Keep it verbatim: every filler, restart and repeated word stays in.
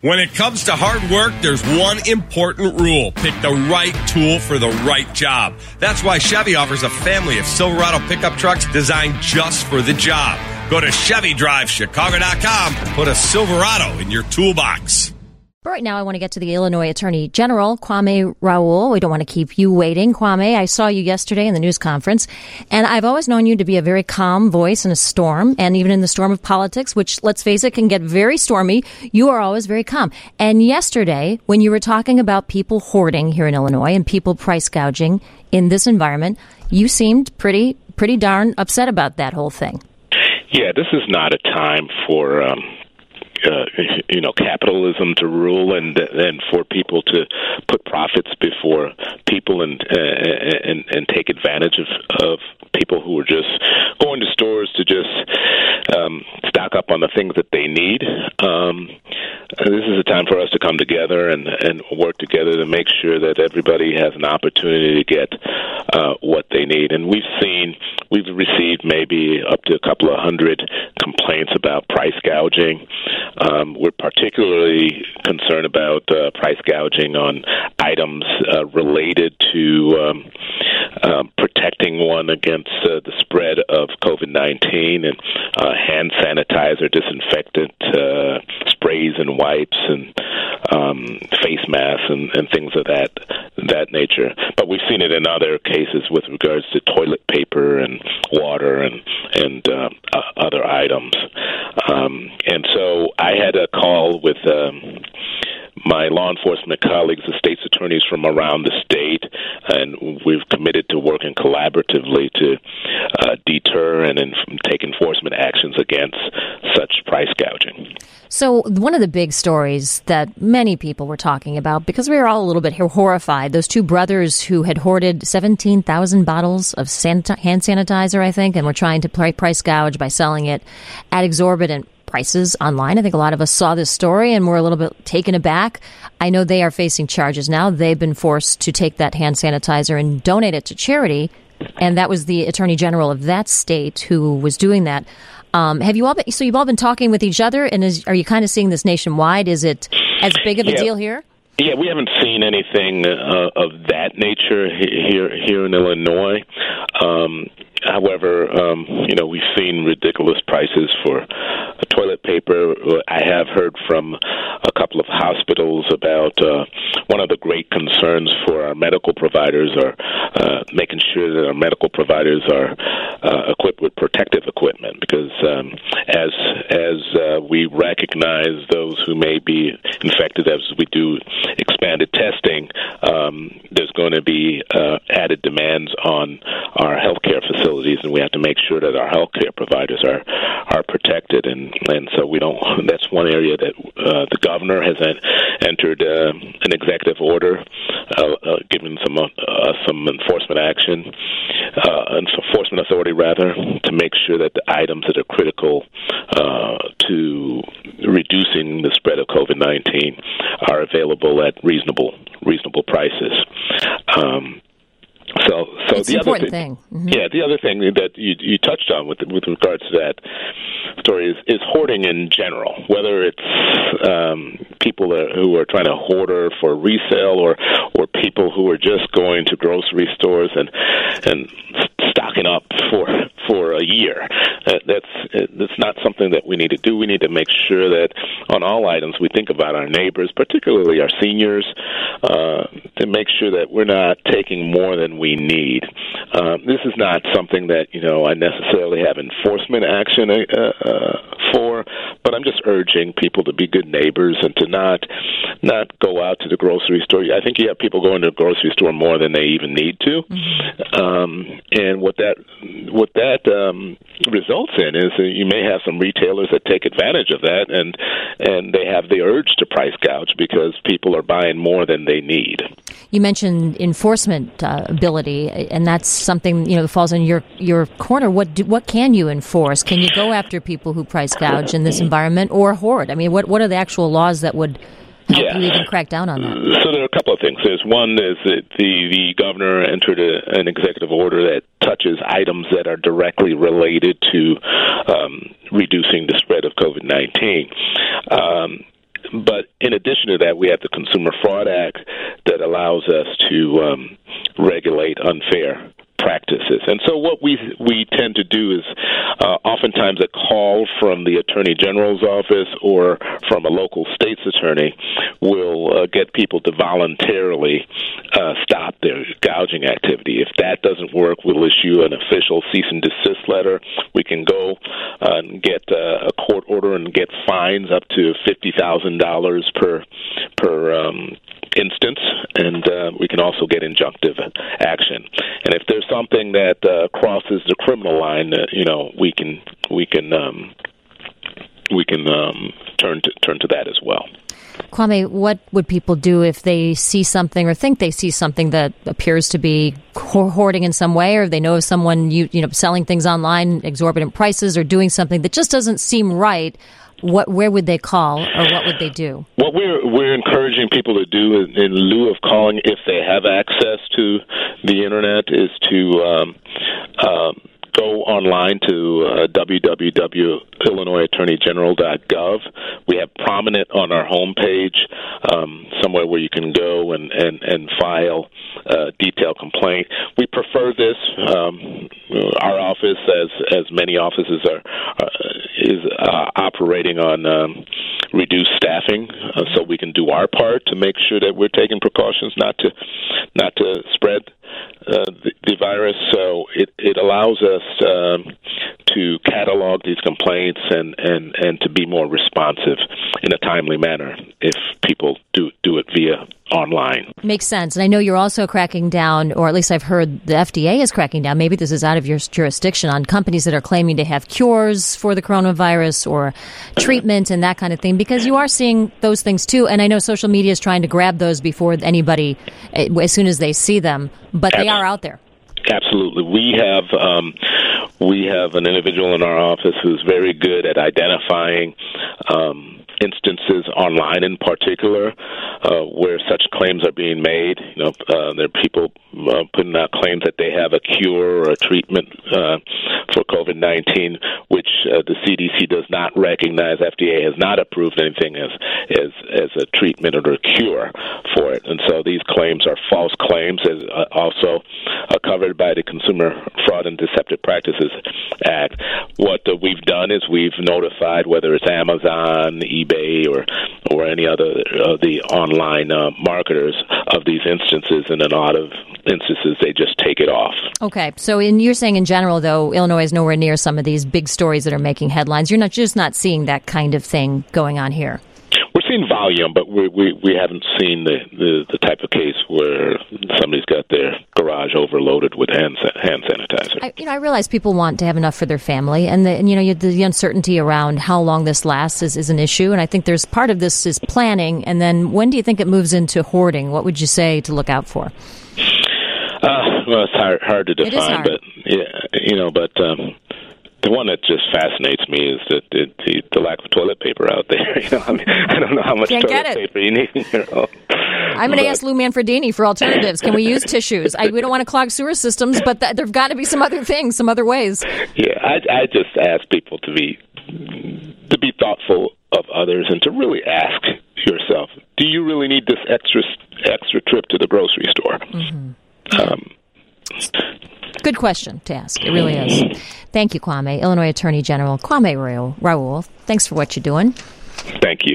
When it comes to hard work, there's one important rule. Pick the right tool for the right job. That's why Chevy offers a family of Silverado pickup trucks designed just for the job. Go to Chevy Drive Chicago dot com and put a Silverado in your toolbox. But right now, I want to get to the Illinois Attorney General, Kwame Raoul. We don't want to keep you waiting. Kwame, I saw you yesterday in the news conference, and I've always known you to be a very calm voice in a storm, and even in the storm of politics, which, let's face it, can get very stormy. You are always very calm. And yesterday, when you were talking about people hoarding here in Illinois and people price gouging in this environment, you seemed pretty, pretty darn upset about that whole thing. Yeah, this is not a time for... Um Uh, you know, capitalism to rule, and and for people to put profits before people, and uh, and and take advantage of, of people who are just going to stores to just um, stock up on the things that they need. Um, this is a time for us to come together and, and work together to make sure that everybody has an opportunity to get uh, what they need. And we've seen, we've received maybe up to a couple of hundred complaints about price gouging. Um, we're particularly concerned about uh, price gouging on items uh, related to um, uh, protecting one against uh, the spread of COVID nineteen, and uh, hand sanitizer, disinfectant uh, sprays and wipes, and um, face masks, and, and things of that that nature. But we've seen it in other cases with regards to toilet paper and water and and uh, uh, other items. Um, and so I had a call with um, my law enforcement colleagues, the state's attorneys from around the state, and we've committed to working collaboratively to uh, deter and inf- take enforcement actions against such price gouging. So one of the big stories that many people were talking about, because we were all a little bit horrified, those two brothers who had hoarded seventeen thousand bottles of sanit- hand sanitizer, I think, and were trying to price gouge by selling it at exorbitant prices online. I think a lot of us saw this story and were a little bit taken aback. I know they are facing charges now. They've been forced to take that hand sanitizer and donate it to charity, and that was the Attorney General of that state who was doing that. Um, have you all been, so you've all been talking with each other, and is, are you kind of seeing this nationwide? Is it as big of a yeah. deal here? Yeah, we haven't seen anything uh, of that nature here here in Illinois. Um, however, um, you know, we've seen ridiculous prices for uh, toilet paper. I have heard from a couple of hospitals about uh, one of the great concerns for our medical providers are uh, making sure that our medical providers are uh, equipped with protective equipment, because um, as as uh, we recognize those who may be infected, as we do expanded testing, um, there's going to be uh, added demands on our healthcare facilities, and we have to make sure that our healthcare providers are are protected. And, and so we don't. That's one area that uh, the governor has en- entered uh, an executive order, uh, uh, giving some uh, some enforcement action, uh, enforcement authority rather, to make sure that the items that are critical uh, to reducing the spread of COVID nineteen are available at reasonable reasonable prices. Um, so, so it's the an other important thing, thing. Mm-hmm. yeah, the other thing that you, you touched on with with regards to that story is, is hoarding in general. Whether it's um, people that, who are trying to hoarder for resale, or or people who are just going to grocery stores and and stocking up for for a year. Uh, that's that's not something that we need to do. We need to make sure that on all items we think about our neighbors, particularly our seniors, uh, to make sure that we're not taking more than we need. Uh, this is not something that, you know, I necessarily have enforcement action uh, uh, for, but I'm just urging people to be good neighbors and to not not go out to the grocery store. I think you have people going to the grocery store more than they even need to, mm-hmm. um, and what that what that um, results in is that you may have some retailers that take advantage of that, and and they have the urge to price gouge because people are buying more than they need. You mentioned enforcement uh, ability, and that's something, you know, that falls in your your corner. What do, what can you enforce? Can you go after people who price gouge in this environment or hoard? I mean, what what are the actual laws that would help yeah. you even crack down on that? So there are a couple of things. There's one is that the, the governor entered a, an executive order that touches items that are directly related to um, reducing the spread of COVID nineteen. Um, but in addition to that, we have the Consumer Fraud Act that allows us to um, regulate unfair practices. And so what we we tend to do is uh, oftentimes a call from the Attorney General's office or from a local state's attorney will uh, get people to voluntarily uh, stop their gouging activity. If that doesn't work, we'll issue an official cease and desist letter. We can go uh, and get uh, a court order and get fines up to fifty thousand dollars per per um instance, and uh, we can also get injunctive action. And if there's something that uh, crosses the criminal line, uh, you know, we can we can um, we can um, turn to turn to that as well. Kwame, what would people do if they see something or think they see something that appears to be hoarding in some way, or they know of someone you you know selling things online, exorbitant prices, or doing something that just doesn't seem right? What, where would they call, or what would they do? What we're we're encouraging people to do in, in lieu of calling, if they have access to the internet, is to um, um, go online to uh, w w w dot illinois attorney general dot gov. We have prominent on our homepage um, somewhere where you can go and, and, and file a detailed complaint. We prefer this. Um, our office, as as many offices are, uh, is uh, operating on um, reduced staffing, uh, so we can do our part to make sure that we're taking precautions not to not to spread uh, the, the virus. So it, it allows us um, to catalog these complaints and, and, and to be more responsive in a timely manner if people do do it via online. Makes sense. And I know you're also cracking down, or at least I've heard the F D A is cracking down, maybe this is out of your jurisdiction, on companies that are claiming to have cures for the coronavirus or treatment and that kind of thing, because you are seeing those things too. And I know social media is trying to grab those before anybody, as soon as they see them, but they are out there. Absolutely. We have um, we have an individual in our office who's very good at identifying um, instances online in particular uh, where such claims are being made. You know, uh, there are people uh, putting out claims that they have a cure or a treatment uh, for COVID nineteen, which uh, the C D C does not recognize. F D A has not approved anything as as as a treatment or a cure for it, and so these claims are false claims, as uh, also uh, covered by the Consumer Fraud and Deceptive Practices Act. What uh, we've done is we've notified, whether it's Amazon, eBay, or or any other of the online uh, marketers of these instances, and in a lot of instances they just take it off. Okay, so in, you're saying in general, though, Illinois is nowhere near some of these big stories that are making headlines. You're not just not seeing that kind of thing going on here. We're seeing volume, but we we, we haven't seen the, the, the type of case where somebody's got their garage overloaded with hand hand sanitizer. I, you know, I realize people want to have enough for their family, and, the, and you know, you, the uncertainty around how long this lasts is, is an issue. And I think there's part of this is planning. And then when do you think it moves into hoarding? What would you say to look out for? Uh, well, it's hard, hard to define, it is hard. but yeah, you know, but. Um, The one that just fascinates me is the, the, the, the lack of toilet paper out there. You know, I mean, I don't know how much Can't toilet paper you need in your home. I'm going to ask Lou Manfredini for alternatives. Can we use tissues? I, we don't want to clog sewer systems, but th- there've got to be some other things, some other ways. Yeah, I, I just ask people to be to be thoughtful of others and to really ask yourself, do you really need this extra extra trip to the grocery store? Mm-hmm. Um, Good question to ask. It really is. Thank you, Kwame. Illinois Attorney General Kwame Raoul. Thanks for what you're doing. Thank you.